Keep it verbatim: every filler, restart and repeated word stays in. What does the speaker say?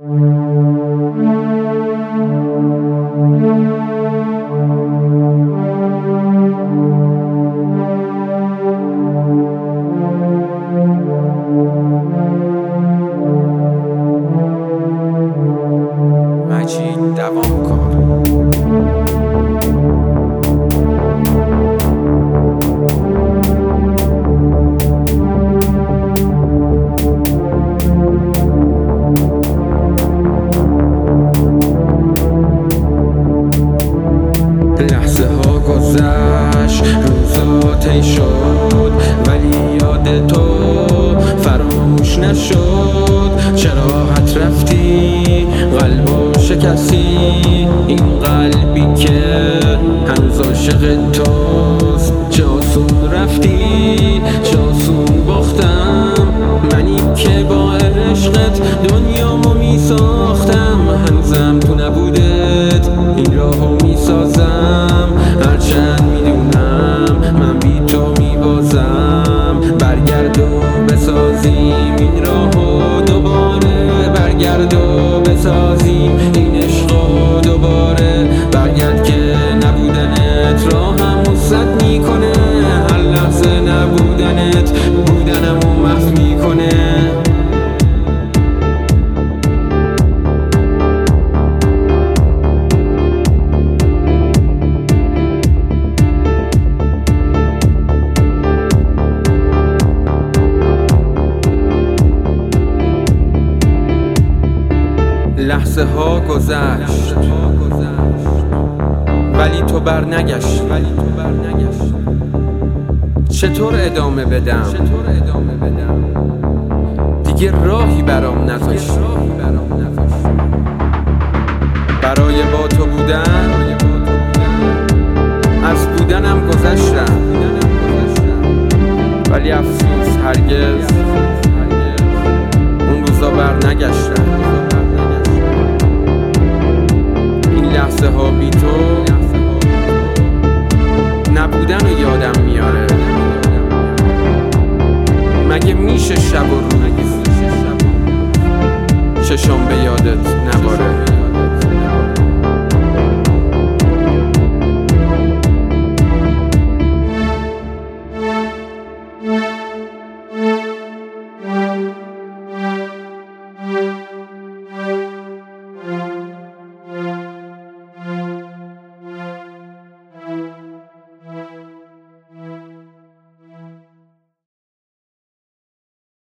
مجید دوامکار. لحظه ها گذشت، روزا طی شد، ولی یاد تو فراموش نشد. چرا حت رفتی، قلبو شکستی، این قلبی که هنوز عاشق توست. چه آسون رفتی، چه آسون باختم، منی که با عشقت دنیامو می ساختم. هنوزم تو نبودت این راهو می سازم، هرچند میدونم من بی تو می بازم. برگرد و بسازیم این راهو دوباره، برگرد و بسازیم این عشقو دوباره. برگرد که نبودنت راهمو سد میکنه، هر لحظه نبودنت بودنمو محو میکنه. لحظه ها گذشت، ولی تو بر نگشت. چطور ادامه بدم، دیگه راهی برام نذاشت. برای با تو بودن